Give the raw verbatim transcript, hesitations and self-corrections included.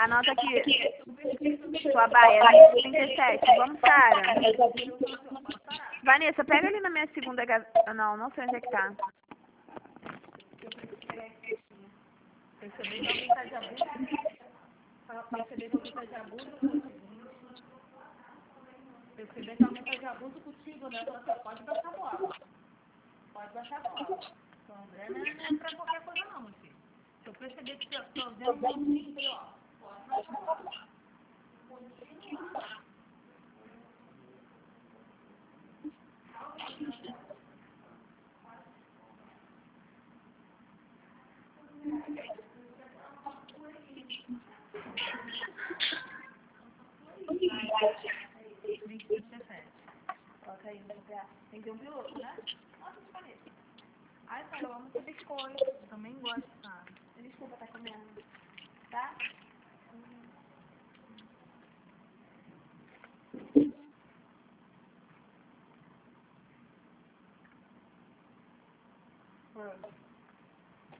Anota aqui. Sua baia, trinta e sete. Vamos, Sara. Vanessa, pega ali na minha segunda gaveta. Não, não sei onde é que tá. Perceber que alguém tá de abuso. Perceber que alguém tá de abuso contigo. Perceber que alguém tá de abuso contigo, né? Você pode baixar a bola. Pode baixar a bola. Então, André não é, não é pra qualquer coisa não, meu filho. Se eu perceber que eu tô vendo um montinho aí, ó. Pode baixar a bola. Continua. vinte e dezessete. Coloca aí no lugar. Tem que ter um piloto, né? Nossa, de caneta. Ai, cara, eu amo esse biscoito. Eu também gosto, sabe? Desculpa, tá comendo. Tá? Hum.